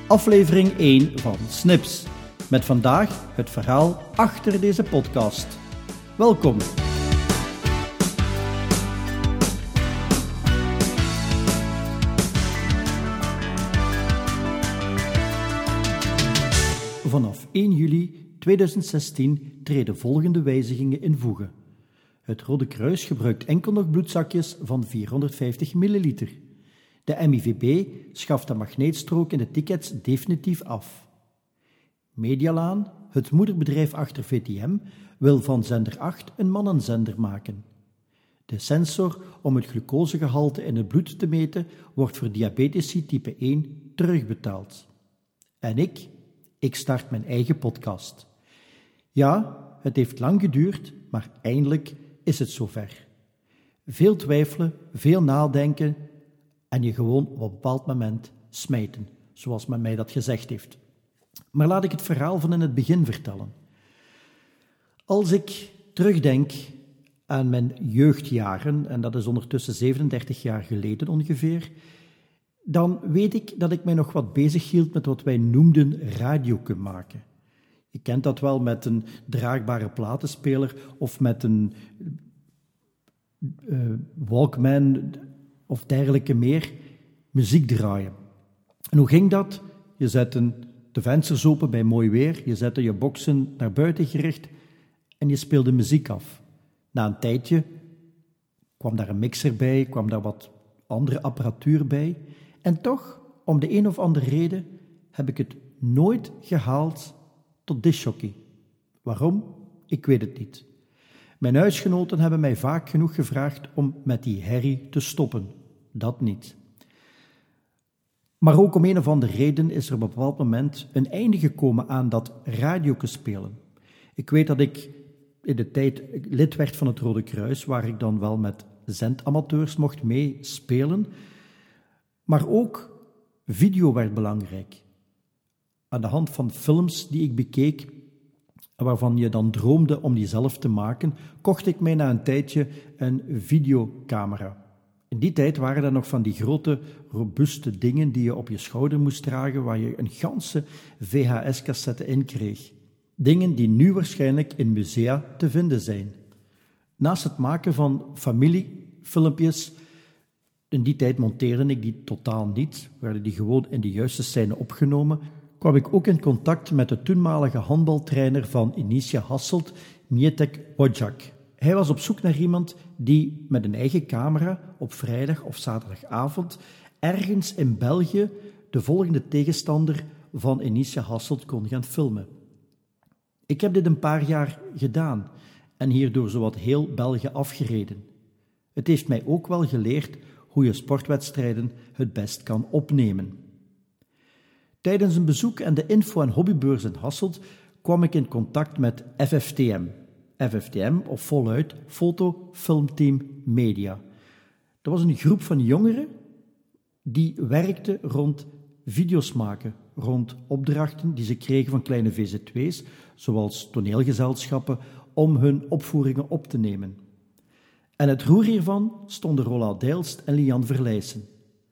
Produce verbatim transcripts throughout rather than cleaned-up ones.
aflevering één van Snips. Met vandaag het verhaal achter deze podcast. Welkom! Vanaf één juli tweeduizend zestien treden volgende wijzigingen in voege. Het Rode Kruis gebruikt enkel nog bloedzakjes van vierhonderdvijftig milliliter. De M I V B schaft de magneetstrook in de tickets definitief af. Medialaan, het moederbedrijf achter V T M, wil van zender acht een mannenzender maken. De sensor om het glucosegehalte in het bloed te meten wordt voor diabetici type één terugbetaald. En ik, ik start mijn eigen podcast. Ja, het heeft lang geduurd, maar eindelijk is het zover. Veel twijfelen, veel nadenken en je gewoon op een bepaald moment smijten, zoals men mij dat gezegd heeft. Maar laat ik het verhaal van in het begin vertellen. Als ik terugdenk aan mijn jeugdjaren, en dat is ondertussen zevenendertig jaar geleden ongeveer, dan weet ik dat ik mij nog wat bezig hield met wat wij noemden radioke maken. Je kent dat wel met een draagbare platenspeler of met een uh, Walkman of dergelijke meer, muziek draaien. En hoe ging dat? Je zette de vensters open bij mooi weer, je zette je boksen naar buiten gericht en je speelde muziek af. Na een tijdje kwam daar een mixer bij, kwam daar wat andere apparatuur bij. En toch, om de een of andere reden, heb ik het nooit gehaald tot discjockey. Waarom? Ik weet het niet. Mijn huisgenoten hebben mij vaak genoeg gevraagd om met die herrie te stoppen. Dat niet. Maar ook om een of andere reden is er op een bepaald moment een einde gekomen aan dat radioke spelen. Ik weet dat ik in de tijd lid werd van het Rode Kruis, waar ik dan wel met zendamateurs mocht meespelen. Maar ook video werd belangrijk. Aan de hand van films die ik bekeek, waarvan je dan droomde om die zelf te maken, kocht ik mij na een tijdje een videocamera. In die tijd waren er nog van die grote, robuuste dingen die je op je schouder moest dragen, waar je een ganse V H S-cassette in kreeg. Dingen die nu waarschijnlijk in musea te vinden zijn. Naast het maken van familiefilmpjes, in die tijd monteerde ik die totaal niet, werden die gewoon in de juiste scène opgenomen, kwam ik ook in contact met de toenmalige handbaltrainer van Inicia Hasselt, Mietek Wojak. Hij was op zoek naar iemand die met een eigen camera op vrijdag of zaterdagavond ergens in België de volgende tegenstander van Inicia Hasselt kon gaan filmen. Ik heb dit een paar jaar gedaan en hierdoor zowat heel België afgereden. Het heeft mij ook wel geleerd hoe je sportwedstrijden het best kan opnemen. Tijdens een bezoek aan de info- en hobbybeurs in Hasselt kwam ik in contact met F F T M. F F T M, of voluit Foto Filmteam Media. Dat was een groep van jongeren die werkten rond video's maken, rond opdrachten die ze kregen van kleine V Z W's, zoals toneelgezelschappen, om hun opvoeringen op te nemen. En het roer hiervan stonden Rola Deilst en Lian Verlijssen.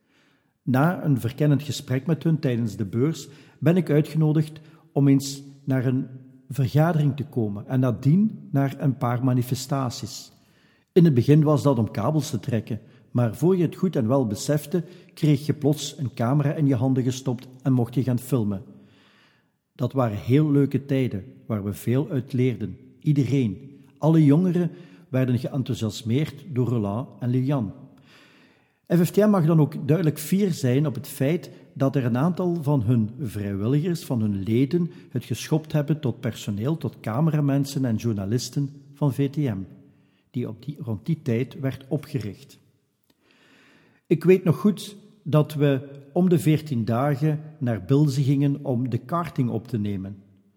Na een verkennend gesprek met hun tijdens de beurs ben ik uitgenodigd om eens naar een vergadering te komen en nadien naar een paar manifestaties. In het begin was dat om kabels te trekken, maar voor je het goed en wel besefte, kreeg je plots een camera in je handen gestopt en mocht je gaan filmen. Dat waren heel leuke tijden, waar we veel uit leerden. Iedereen, alle jongeren, werden geenthousiasmeerd door Roland en Lilian. F F T M mag dan ook duidelijk fier zijn op het feit dat er een aantal van hun vrijwilligers, van hun leden, het geschopt hebben tot personeel, tot cameramensen en journalisten van V T M, die, op die rond die tijd werd opgericht. Ik weet nog goed dat we om de veertien dagen naar Bilze gingen om de karting op te nemen.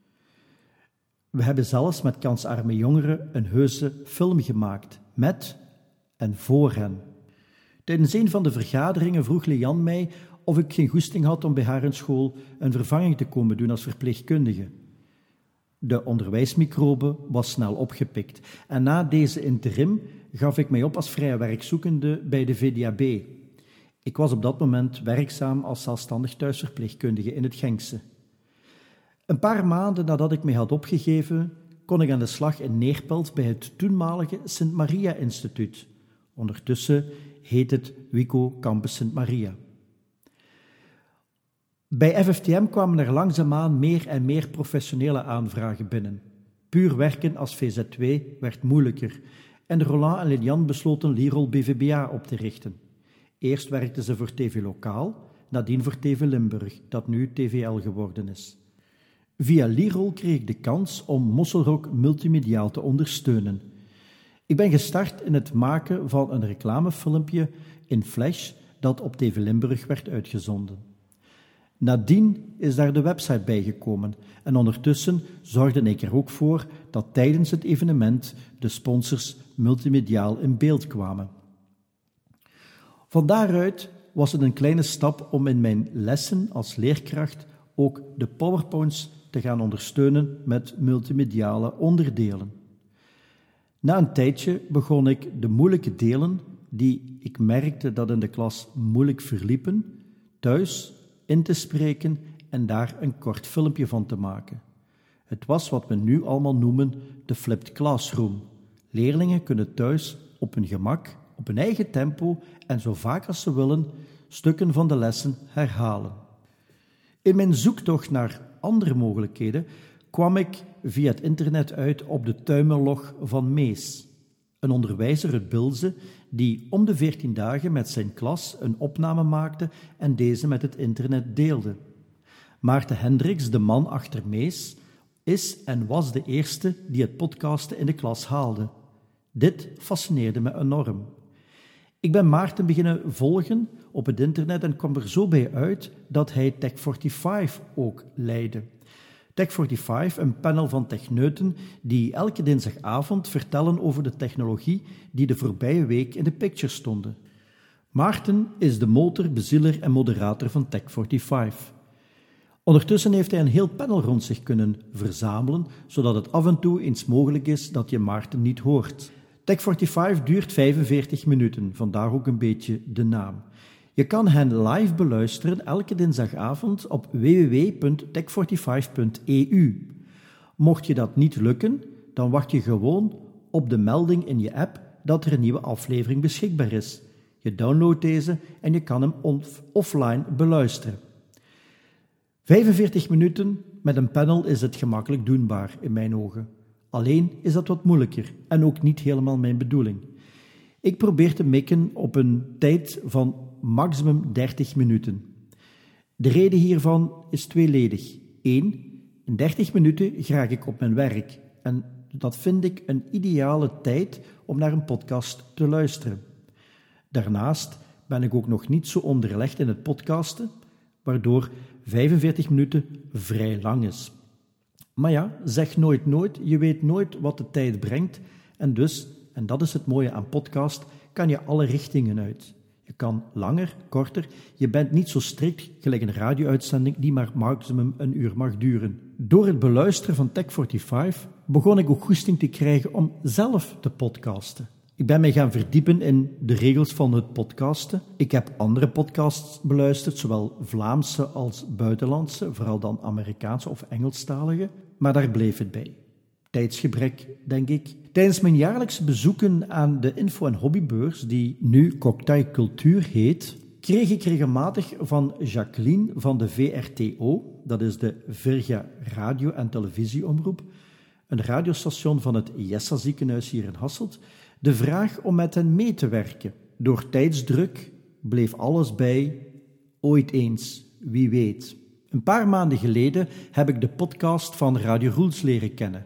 We hebben zelfs met kansarme jongeren een heuse film gemaakt, met en voor hen. Tijdens een van de vergaderingen vroeg Lian mij of ik geen goesting had om bij haar in school een vervanging te komen doen als verpleegkundige. De onderwijsmicrobe was snel opgepikt en na deze interim gaf ik mij op als vrije werkzoekende bij de V D A B. Ik was op dat moment werkzaam als zelfstandig thuisverpleegkundige in het Genkse. Een paar maanden nadat ik mij had opgegeven, kon ik aan de slag in Neerpelt bij het toenmalige Sint Maria Instituut. Ondertussen heet het Wico Campus Sint Maria. Bij F F T M kwamen er langzaamaan meer en meer professionele aanvragen binnen. Puur werken als V Z twee werd moeilijker en Roland en Lilian besloten Lirol B V B A op te richten. Eerst werkten ze voor T V Lokaal, nadien voor T V Limburg, dat nu T V L geworden is. Via Lirol kreeg ik de kans om Mosselrock multimediaal te ondersteunen. Ik ben gestart in het maken van een reclamefilmpje in Flash dat op T V Limburg werd uitgezonden. Nadien is daar de website bijgekomen en ondertussen zorgde ik er ook voor dat tijdens het evenement de sponsors multimediaal in beeld kwamen. Van daaruit was het een kleine stap om in mijn lessen als leerkracht ook de PowerPoints te gaan ondersteunen met multimediale onderdelen. Na een tijdje begon ik de moeilijke delen, die ik merkte dat in de klas moeilijk verliepen, thuis in te spreken en daar een kort filmpje van te maken. Het was wat we nu allemaal noemen de flipped classroom. Leerlingen kunnen thuis op hun gemak, op hun eigen tempo en zo vaak als ze willen stukken van de lessen herhalen. In mijn zoektocht naar andere mogelijkheden kwam ik via het internet uit op de tuimelog van Mees, een onderwijzer uit Bilze die om de veertien dagen met zijn klas een opname maakte en deze met het internet deelde. Maarten Hendricks, de man achter Mees, is en was de eerste die het podcasten in de klas haalde. Dit fascineerde me enorm. Ik ben Maarten beginnen volgen op het internet en kwam er zo bij uit dat hij Tech vijfenveertig ook leidde. Tech vijfenveertig, een panel van techneuten die elke dinsdagavond vertellen over de technologie die de voorbije week in de picture stonden. Maarten is de motor, bezieler en moderator van Tech vijfenveertig. Ondertussen heeft hij een heel panel rond zich kunnen verzamelen, zodat het af en toe eens mogelijk is dat je Maarten niet hoort. Tech vijfenveertig duurt vijfenveertig minuten, vandaar ook een beetje de naam. Je kan hen live beluisteren elke dinsdagavond op w w w punt tech vijfenveertig punt e u. Mocht je dat niet lukken, dan wacht je gewoon op de melding in je app dat er een nieuwe aflevering beschikbaar is. Je downloadt deze en je kan hem off- offline beluisteren. vijfenveertig minuten met een panel is het gemakkelijk doenbaar in mijn ogen. Alleen is dat wat moeilijker en ook niet helemaal mijn bedoeling. Ik probeer te mikken op een tijd van maximum dertig minuten. De reden hiervan is tweeledig. Eén, in dertig minuten graag ik op mijn werk en dat vind ik een ideale tijd om naar een podcast te luisteren. Daarnaast ben ik ook nog niet zo onderlegd in het podcasten, waardoor vijfenveertig minuten vrij lang is. Maar ja, zeg nooit nooit, je weet nooit wat de tijd brengt en dus, en dat is het mooie aan podcast, kan je alle richtingen uit. Je kan langer, korter, je bent niet zo strikt gelijk een radio-uitzending die maar maximum een uur mag duren. Door het beluisteren van Tech vijfenveertig begon ik ook goesting te krijgen om zelf te podcasten. Ik ben mij gaan verdiepen in de regels van het podcasten. Ik heb andere podcasts beluisterd, zowel Vlaamse als buitenlandse, vooral dan Amerikaanse of Engelstalige, maar daar bleef het bij. Tijdsgebrek, denk ik. Tijdens mijn jaarlijkse bezoeken aan de info- en hobbybeurs, die nu Cocktail Cultuur heet, kreeg ik regelmatig van Jacqueline van de V R T O, dat is de Virga Radio- en Televisieomroep, een radiostation van het Jessa ziekenhuis hier in Hasselt, de vraag om met hen mee te werken. Door tijdsdruk bleef alles bij ooit eens, wie weet. Een paar maanden geleden heb ik de podcast van Radio Roels leren kennen.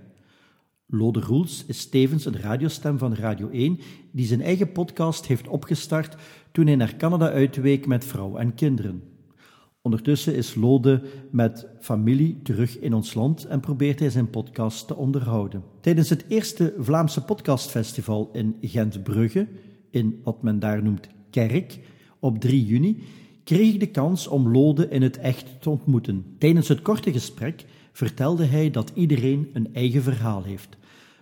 Lode Roels is tevens een radiostem van Radio één die zijn eigen podcast heeft opgestart toen hij naar Canada uitweek met vrouw en kinderen. Ondertussen is Lode met familie terug in ons land en probeert hij zijn podcast te onderhouden. Tijdens het eerste Vlaamse podcastfestival in Gent-Brugge, in wat men daar noemt Kerk, op drie juni, kreeg ik de kans om Lode in het echt te ontmoeten. Tijdens het korte gesprek vertelde hij dat iedereen een eigen verhaal heeft.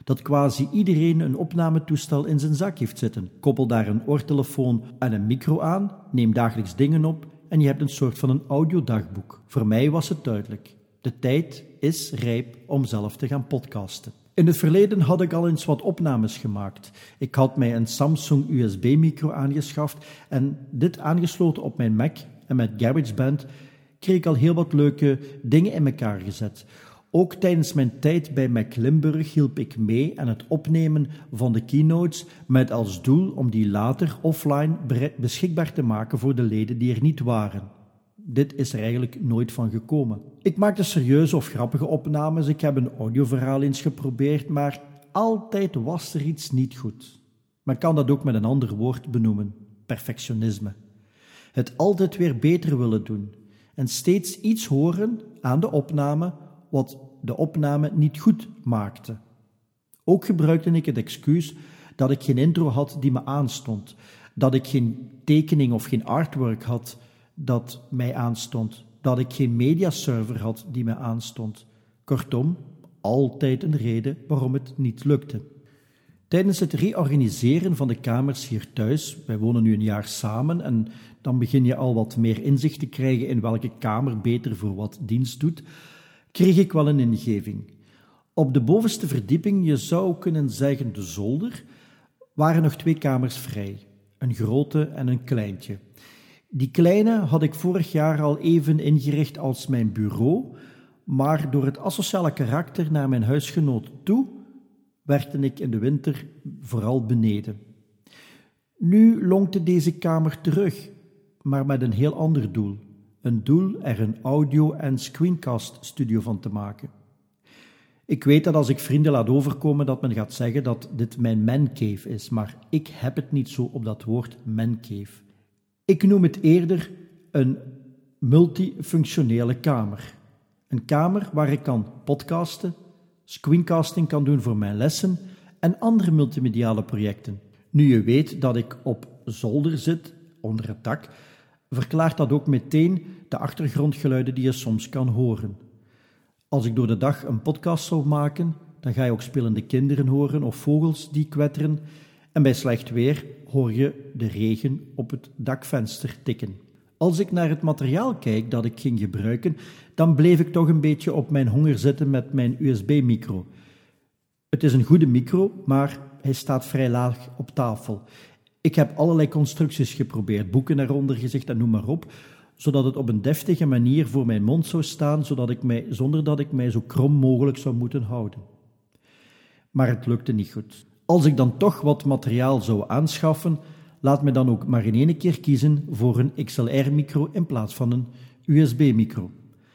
Dat quasi iedereen een opnametoestel in zijn zak heeft zitten. Koppel daar een oortelefoon en een micro aan, neem dagelijks dingen op en je hebt een soort van een audiodagboek. Voor mij was het duidelijk. De tijd is rijp om zelf te gaan podcasten. In het verleden had ik al eens wat opnames gemaakt. Ik had mij een Samsung U S B-micro aangeschaft en dit aangesloten op mijn Mac en met GarageBand kreeg ik al heel wat leuke dingen in elkaar gezet. Ook tijdens mijn tijd bij Mac Limburg hielp ik mee aan het opnemen van de keynotes met als doel om die later offline beschikbaar te maken voor de leden die er niet waren. Dit is er eigenlijk nooit van gekomen. Ik maakte serieuze of grappige opnames, ik heb een audioverhaal eens geprobeerd, maar altijd was er iets niet goed. Men kan dat ook met een ander woord benoemen, perfectionisme. Het altijd weer beter willen doen en steeds iets horen aan de opname wat de opname niet goed maakte. Ook gebruikte ik het excuus dat ik geen intro had die me aanstond, dat ik geen tekening of geen artwork had dat mij aanstond, dat ik geen mediaserver had die mij aanstond. Kortom, altijd een reden waarom het niet lukte. Tijdens het reorganiseren van de kamers hier thuis, wij wonen nu een jaar samen en dan begin je al wat meer inzicht te krijgen in welke kamer beter voor wat dienst doet, kreeg ik wel een ingeving. Op de bovenste verdieping, je zou kunnen zeggen de zolder, waren nog twee kamers vrij. Een grote en een kleintje. Die kleine had ik vorig jaar al even ingericht als mijn bureau, maar door het asociale karakter naar mijn huisgenoot toe, werkte ik in de winter vooral beneden. Nu lonkte deze kamer terug, maar met een heel ander doel. Een doel er een audio- en screencast-studio van te maken. Ik weet dat als ik vrienden laat overkomen dat men gaat zeggen dat dit mijn mancave is, maar ik heb het niet zo op dat woord mancave. Ik noem het eerder een multifunctionele kamer. Een kamer waar ik kan podcasten, screencasting kan doen voor mijn lessen en andere multimediale projecten. Nu je weet dat ik op zolder zit, onder het dak, verklaart dat ook meteen de achtergrondgeluiden die je soms kan horen. Als ik door de dag een podcast zou maken, dan ga je ook spelende kinderen horen of vogels die kwetteren en bij slecht weer hoor je de regen op het dakvenster tikken. Als ik naar het materiaal kijk dat ik ging gebruiken, dan bleef ik toch een beetje op mijn honger zitten met mijn U S B-micro. Het is een goede micro, maar hij staat vrij laag op tafel. Ik heb allerlei constructies geprobeerd, boeken eronder gezegd en noem maar op, zodat het op een deftige manier voor mijn mond zou staan, zodat ik mij, zonder dat ik mij zo krom mogelijk zou moeten houden. Maar het lukte niet goed. Als ik dan toch wat materiaal zou aanschaffen, laat me dan ook maar in één keer kiezen voor een X L R-micro in plaats van een U S B-micro.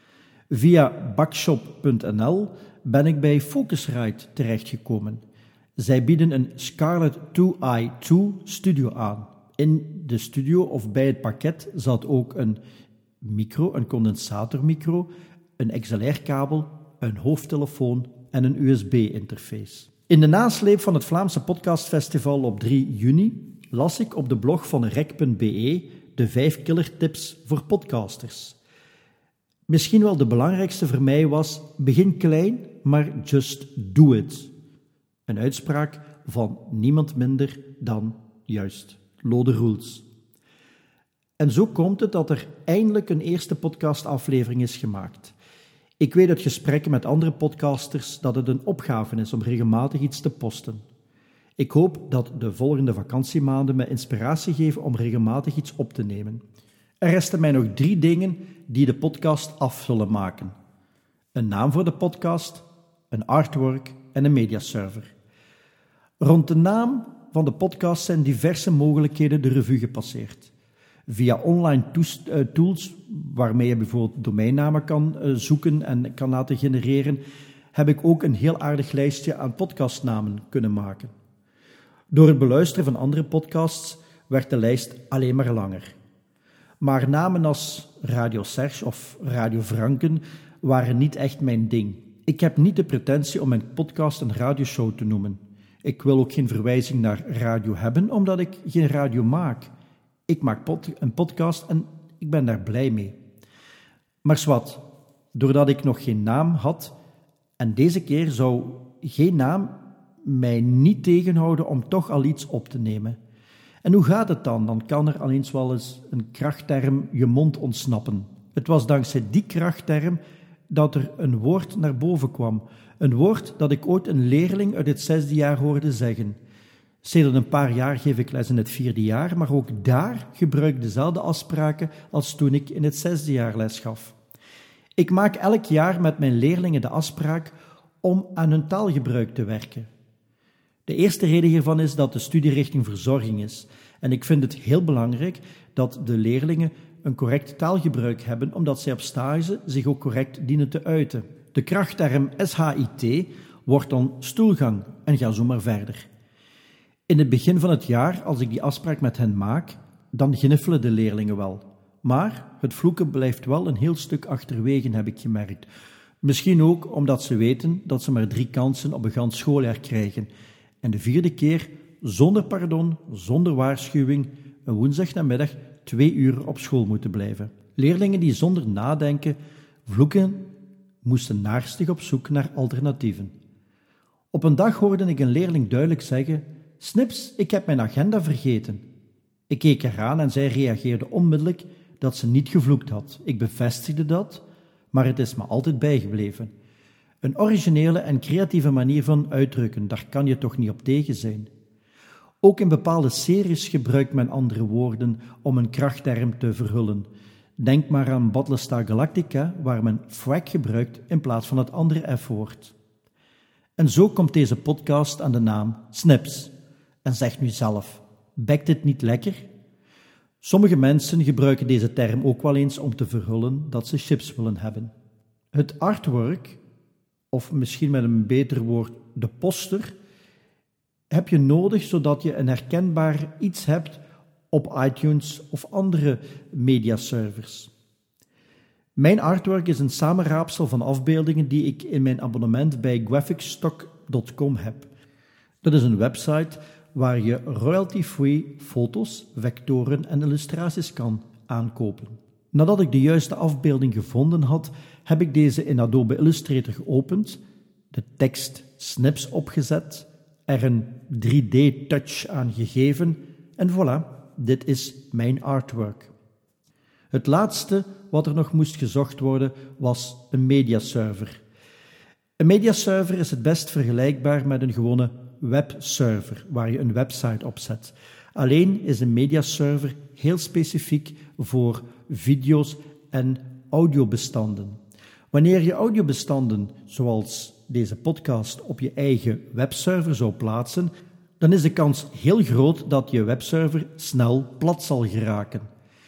Via bakshop punt n l ben ik bij Focusrite terechtgekomen. Zij bieden een Scarlett two i two studio aan. In de studio of bij het pakket zat ook een micro, een condensatormicro, een X L R-kabel, een hoofdtelefoon en een U S B-interface. In de nasleep van het Vlaamse podcastfestival op drie juni las ik op de blog van rec punt b e de vijf killertips voor podcasters. Misschien wel de belangrijkste voor mij was, begin klein, maar just do it. Een uitspraak van niemand minder dan, juist, Lode Roels. En zo komt het dat er eindelijk een eerste podcastaflevering is gemaakt. Ik weet uit gesprekken met andere podcasters dat het een opgave is om regelmatig iets te posten. Ik hoop dat de volgende vakantiemaanden me inspiratie geven om regelmatig iets op te nemen. Er resten mij nog drie dingen die de podcast af zullen maken. Een naam voor de podcast, een artwork en een mediaserver. Rond de naam van de podcast zijn diverse mogelijkheden de revue gepasseerd. Via online toes, uh, tools, waarmee je bijvoorbeeld domeinnamen kan uh, zoeken en kan laten genereren, heb ik ook een heel aardig lijstje aan podcastnamen kunnen maken. Door het beluisteren van andere podcasts werd de lijst alleen maar langer. Maar namen als Radio Serge of Radio Franken waren niet echt mijn ding. Ik heb niet de pretentie om mijn podcast een radioshow te noemen. Ik wil ook geen verwijzing naar radio hebben, omdat ik geen radio maak. Ik maak pod- een podcast en ik ben daar blij mee. Maar zwart, doordat ik nog geen naam had, en deze keer zou geen naam mij niet tegenhouden om toch al iets op te nemen. En hoe gaat het dan? Dan kan er al eens wel eens een krachtterm je mond ontsnappen. Het was dankzij die krachtterm dat er een woord naar boven kwam. Een woord dat ik ooit een leerling uit het zesde jaar hoorde zeggen. Sedert een paar jaar geef ik les in het vierde jaar, maar ook daar gebruik ik dezelfde afspraken als toen ik in het zesde jaar les gaf. Ik maak elk jaar met mijn leerlingen de afspraak om aan hun taalgebruik te werken. De eerste reden hiervan is dat de studierichting verzorging is. En ik vind het heel belangrijk dat de leerlingen een correct taalgebruik hebben, omdat zij op stage zich ook correct dienen te uiten. De krachtterm S H I T wordt dan stoelgang en ga zo maar verder. In het begin van het jaar, als ik die afspraak met hen maak, dan gniffelen de leerlingen wel. Maar het vloeken blijft wel een heel stuk achterwege, heb ik gemerkt. Misschien ook omdat ze weten dat ze maar drie kansen op een gans schooljaar krijgen. En de vierde keer, zonder pardon, zonder waarschuwing, een woensdagnamiddag twee uur op school moeten blijven. Leerlingen die zonder nadenken vloeken, moesten naarstig op zoek naar alternatieven. Op een dag hoorde ik een leerling duidelijk zeggen: "Snips, ik heb mijn agenda vergeten." Ik keek haar aan en zij reageerde onmiddellijk dat ze niet gevloekt had. Ik bevestigde dat, maar het is me altijd bijgebleven. Een originele en creatieve manier van uitdrukken, daar kan je toch niet op tegen zijn. Ook in bepaalde series gebruikt men andere woorden om een krachtterm te verhullen. Denk maar aan Battlestar Galactica, waar men frack gebruikt in plaats van het andere F-woord. En zo komt deze podcast aan de naam Snips. En zeg nu zelf, bekt het niet lekker? Sommige mensen gebruiken deze term ook wel eens om te verhullen dat ze chips willen hebben. Het artwork, of misschien met een beter woord de poster, heb je nodig zodat je een herkenbaar iets hebt op iTunes of andere mediaservers. Mijn artwork is een samenraapsel van afbeeldingen die ik in mijn abonnement bij graphicstock punt com heb. Dat is een website waar je royalty-free foto's, vectoren en illustraties kan aankopen. Nadat ik de juiste afbeelding gevonden had, heb ik deze in Adobe Illustrator geopend, de tekst Snips opgezet, er een drie D-touch aan gegeven en voilà, dit is mijn artwork. Het laatste wat er nog moest gezocht worden was een mediaserver. Een mediaserver is het best vergelijkbaar met een gewone webserver, waar je een website op zet. Alleen is een mediaserver heel specifiek voor video's en audiobestanden. Wanneer je audiobestanden, zoals deze podcast, op je eigen webserver zou plaatsen, dan is de kans heel groot dat je webserver snel plat zal geraken.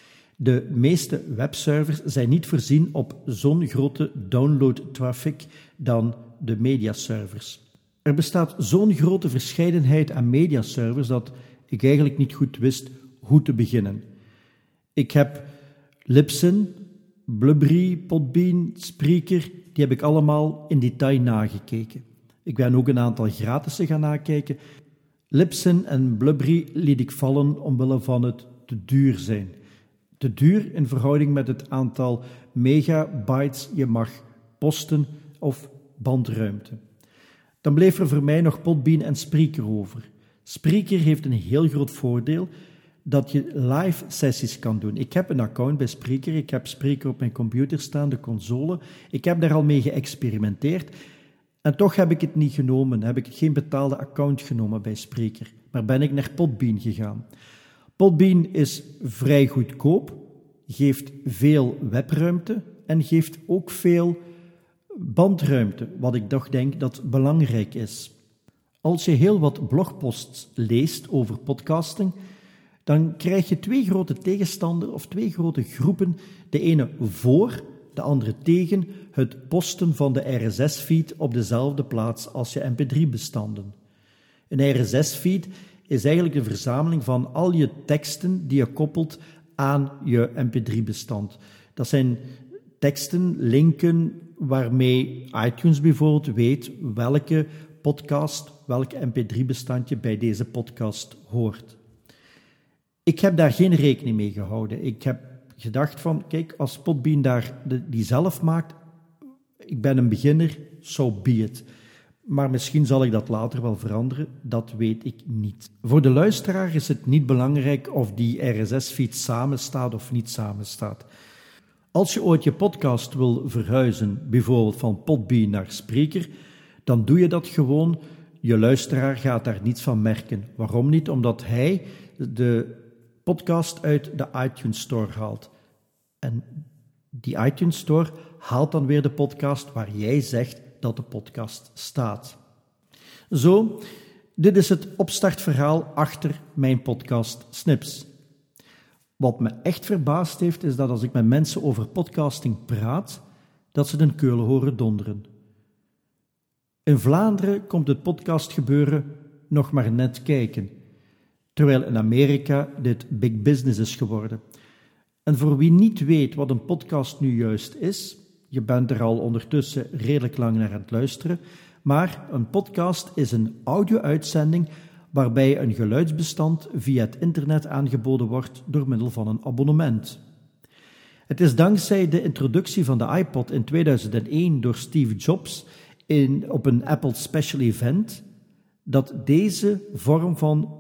De meeste webservers zijn niet voorzien op zo'n grote download-traffic dan de mediaservers. Er bestaat zo'n grote verscheidenheid aan mediaservers dat ik eigenlijk niet goed wist hoe te beginnen. Ik heb Libsyn, Blubrry, Podbean, Spreaker, die heb ik allemaal in detail nagekeken. Ik ben ook een aantal gratis gaan nakijken. Libsyn en Blubrry liet ik vallen omwille van het te duur zijn. Te duur in verhouding met het aantal megabytes je mag posten of bandruimte. Dan bleef er voor mij nog Podbean en Spreaker over. Spreaker heeft een heel groot voordeel dat je live sessies kan doen. Ik heb een account bij Spreaker, ik heb Spreaker op mijn computer staan, de console. Ik heb daar al mee geëxperimenteerd en toch heb ik het niet genomen, heb ik geen betaalde account genomen bij Spreaker, maar ben ik naar Podbean gegaan. Podbean is vrij goedkoop, geeft veel webruimte en geeft ook veel bandruimte, wat ik toch denk dat belangrijk is. Als je heel wat blogposts leest over podcasting, dan krijg je twee grote tegenstanders of twee grote groepen. De ene voor, de andere tegen het posten van de R S S-feed op dezelfde plaats als je M P drie bestanden. Een R S S-feed is eigenlijk de verzameling van al je teksten die je koppelt aan je M P drie bestand. Dat zijn teksten, linken, waarmee iTunes bijvoorbeeld weet welke podcast, welk M P drie bestandje bij deze podcast hoort. Ik heb daar geen rekening mee gehouden. Ik heb gedacht van, kijk, als Podbean daar de, die zelf maakt, ik ben een beginner, so be it. maar misschien zal ik dat later wel veranderen, dat weet ik niet. Voor de luisteraar is het niet belangrijk of die R S S-feed samenstaat of niet samenstaat. Als je ooit je podcast wil verhuizen, bijvoorbeeld van Podbean naar Spreaker, dan doe je dat gewoon. Je luisteraar gaat daar niets van merken. Waarom niet? Omdat hij de podcast uit de iTunes Store haalt. En die iTunes Store haalt dan weer de podcast waar jij zegt dat de podcast staat. Zo, dit is het opstartverhaal achter mijn podcast Snips. Wat me echt verbaasd heeft, is dat als ik met mensen over podcasting praat, dat ze den keulen horen donderen. In Vlaanderen komt het podcastgebeuren nog maar net kijken, terwijl in Amerika dit big business is geworden. En voor wie niet weet wat een podcast nu juist is, je bent er al ondertussen redelijk lang naar aan het luisteren, maar een podcast is een audio-uitzending waarbij een geluidsbestand via het internet aangeboden wordt door middel van een abonnement. Het is dankzij de introductie van de iPod in tweeduizend één door Steve Jobs in, op een Apple Special Event dat deze vorm van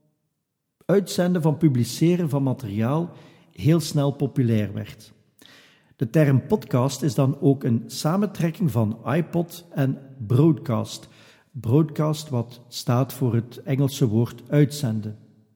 uitzenden, van publiceren van materiaal heel snel populair werd. De term podcast is dan ook een samentrekking van iPod en broadcast. Broadcast wat staat voor het Engelse woord uitzenden.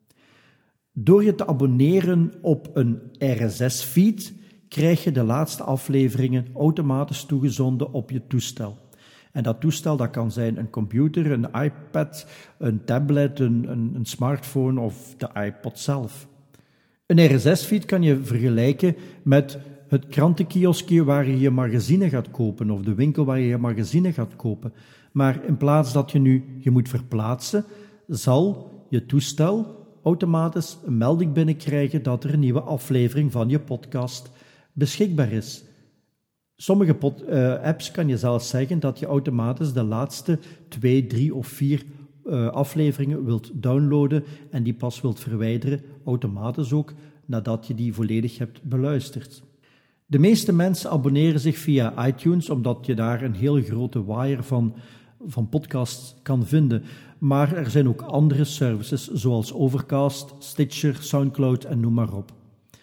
Door je te abonneren op een R S S-feed krijg je de laatste afleveringen automatisch toegezonden op je toestel. En dat toestel dat kan zijn een computer, een iPad, een tablet, een, een, een smartphone of de iPod zelf. Een R S S-feed kan je vergelijken met het krantenkioskje waar je je magazine gaat kopen of de winkel waar je je magazine gaat kopen. Maar in plaats dat je nu je moet verplaatsen, zal je toestel automatisch een melding binnenkrijgen dat er een nieuwe aflevering van je podcast beschikbaar is. Sommige pod, uh, apps kan je zelfs zeggen dat je automatisch de laatste twee, drie of vier uh, afleveringen wilt downloaden en die pas wilt verwijderen, automatisch ook, nadat je die volledig hebt beluisterd. De meeste mensen abonneren zich via iTunes, omdat je daar een heel grote waaier van, van podcasts kan vinden. Maar er zijn ook andere services, zoals Overcast, Stitcher, Soundcloud en noem maar op.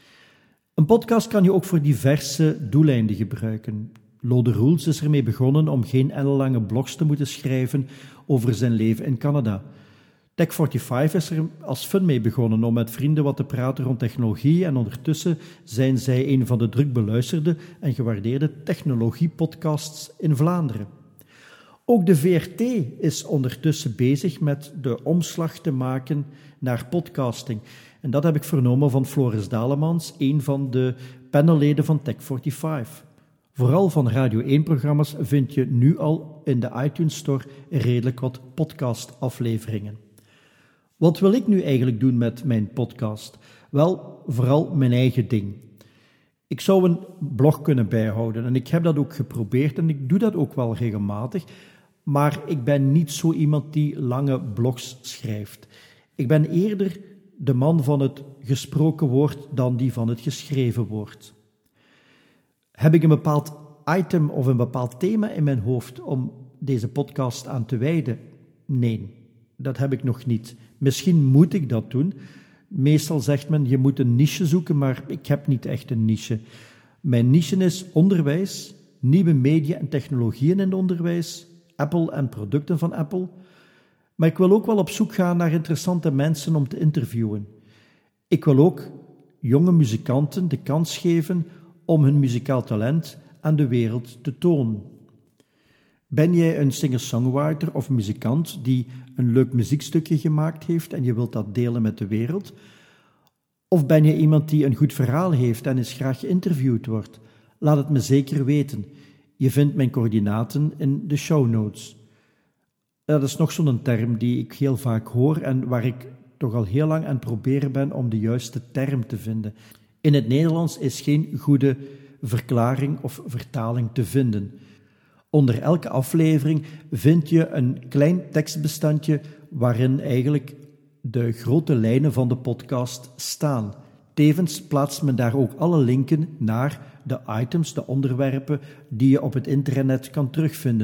Een podcast kan je ook voor diverse doeleinden gebruiken. Lode Roels is ermee begonnen om geen ellenlange blogs te moeten schrijven over zijn leven in Canada. Tech vijfenveertig is er als fun mee begonnen om met vrienden wat te praten rond technologie en ondertussen zijn zij een van de druk beluisterde en gewaardeerde technologiepodcasts in Vlaanderen. Ook de V R T is ondertussen bezig met de omslag te maken naar podcasting. En dat heb ik vernomen van Floris Dalemans, een van de panelleden van Tech vijfenveertig. Vooral van Radio één-programma's vind je nu al in de iTunes Store redelijk wat podcastafleveringen. Wat wil ik nu eigenlijk doen met mijn podcast? Wel, vooral mijn eigen ding. Ik zou een blog kunnen bijhouden en ik heb dat ook geprobeerd en ik doe dat ook wel regelmatig, maar ik ben niet zo iemand die lange blogs schrijft. Ik ben eerder de man van het gesproken woord dan die van het geschreven woord. Heb ik een bepaald item of een bepaald thema in mijn hoofd om deze podcast aan te wijden? Nee, dat heb ik nog niet. Misschien moet ik dat doen. Meestal zegt men, je moet een niche zoeken, maar ik heb niet echt een niche. Mijn niche is onderwijs, nieuwe media en technologieën in het onderwijs, Apple en producten van Apple. Maar ik wil ook wel op zoek gaan naar interessante mensen om te interviewen. Ik wil ook jonge muzikanten de kans geven om hun muzikaal talent aan de wereld te tonen. Ben jij een singer-songwriter of muzikant die een leuk muziekstukje gemaakt heeft en je wilt dat delen met de wereld? Of ben je iemand die een goed verhaal heeft en eens graag geïnterviewd wordt? Laat het me zeker weten. Je vindt mijn coördinaten in de show notes. Dat is nog zo'n term die ik heel vaak hoor en waar ik toch al heel lang aan het proberen ben om de juiste term te vinden. In het Nederlands is geen goede verklaring of vertaling te vinden. Onder elke aflevering vind je een klein tekstbestandje waarin eigenlijk de grote lijnen van de podcast staan. Tevens plaatst men daar ook alle linken naar de items, de onderwerpen die je op het internet kan terugvinden.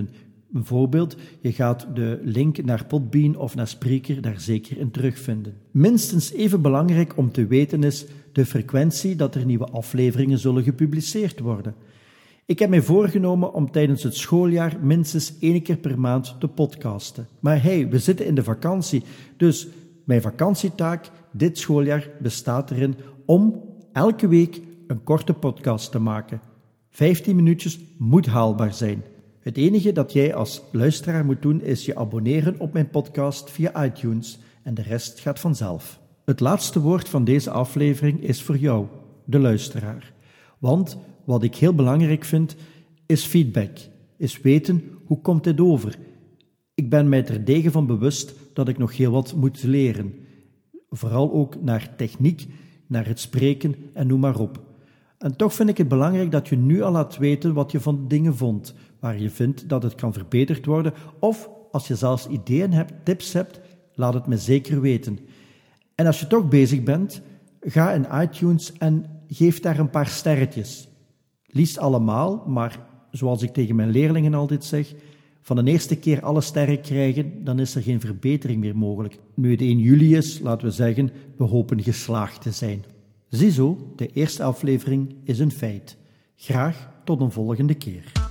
Een voorbeeld, je gaat de link naar Podbean of naar Spreaker daar zeker in terugvinden. Minstens even belangrijk om te weten is de frequentie dat er nieuwe afleveringen zullen gepubliceerd worden. Ik heb mij voorgenomen om tijdens het schooljaar minstens één keer per maand te podcasten. Maar hey, we zitten in de vakantie, dus mijn vakantietaak dit schooljaar bestaat erin om elke week een korte podcast te maken. vijftien minuutjes moet haalbaar zijn. Het enige dat jij als luisteraar moet doen is je abonneren op mijn podcast via iTunes en de rest gaat vanzelf. Het laatste woord van deze aflevering is voor jou, de luisteraar. Want wat ik heel belangrijk vind, is feedback. Is weten, hoe komt dit over? Ik ben mij er degen van bewust dat ik nog heel wat moet leren. Vooral ook naar techniek, naar het spreken en noem maar op. En toch vind ik het belangrijk dat je nu al laat weten wat je van de dingen vond, waar je vindt dat het kan verbeterd worden, of als je zelfs ideeën hebt, tips hebt, laat het me zeker weten. En als je toch bezig bent, ga in iTunes en geef daar een paar sterretjes. Liefst allemaal, maar zoals ik tegen mijn leerlingen altijd zeg, van de eerste keer alle sterren krijgen, dan is er geen verbetering meer mogelijk. Nu het één juli is, laten we zeggen, we hopen geslaagd te zijn. Ziezo, de eerste aflevering is een feit. Graag tot een volgende keer.